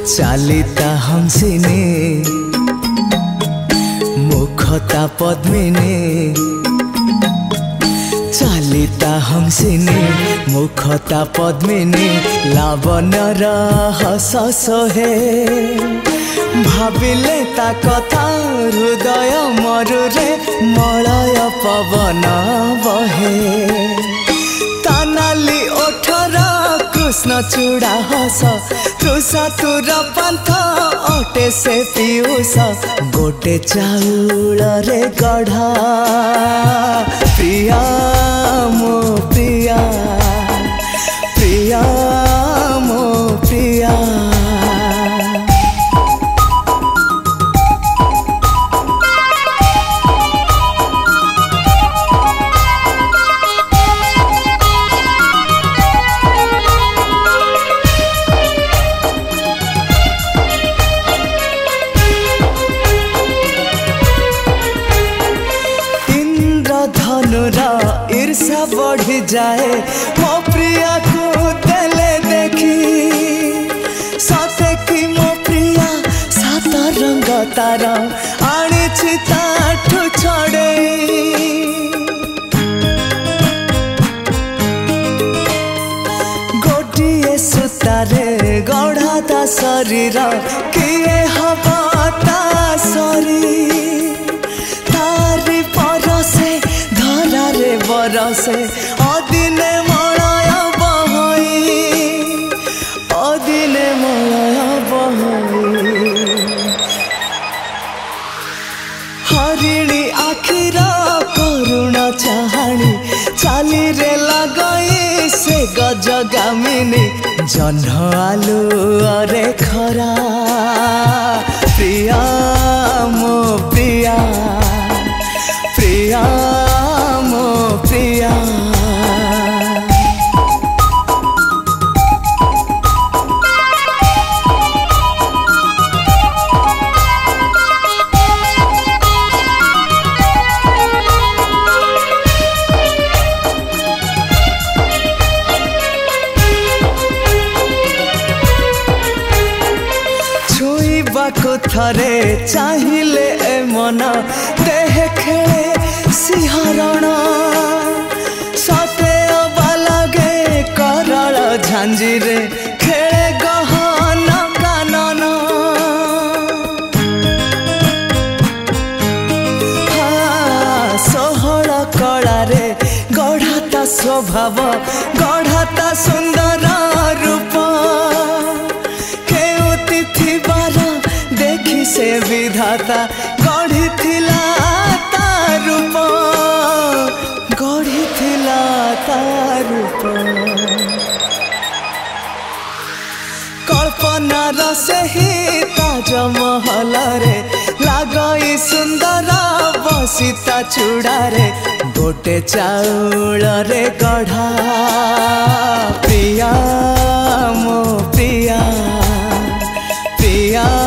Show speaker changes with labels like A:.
A: चालिता हंसिनी मुखता पद्मिनी चालिता हंसिनी मुखता पद्मिनी लावण्यर हस सोहे भाविले ता कथा हृदय मरुरे मलय पवन बहे तानाली ओठर कृष्ण चूड़ा हस तृषा तुर पंथ अटे से पीयूष गोटे चाउल रे गढ़ा प्रिया मो प्रिया प्रिया मो प्रिया धनुरा ईर्षा बढ़ी जाए मो प्रिया को देले देखी सते कि मो प्रिया सात रंग तार आनी ताठू छड़े गोटिए सुतारे गढ़ा ता शरीर किए हवा ता शरीर बरसे अदिने मलय बहई अदिने मलय बहई हरिणी आखिर करुण चाहाणी चाली रे लगई से गजगामिनी जह्न आलू अरे खरा प्रिया मो प्रिया प्रिया प्रिया छुईबाकु थरे चाहिए ए मन देह खेले सिंहरण सते बालगे करल झांझीरे खेले गहन कानन सोहल कलारे गढ़ाता स्वभाव गढ़ाता सुंदर रूप केउति थिबार देखी से विधाता गढ़ी थिला ता रूप गढ़ी थिला ता रूप कल्पनार से ही ताजमहल रे लागई सुंदर बसिता चूड़ारे गोटे चाउल रे गढ़ा प्रिया मो प्रिया प्रिया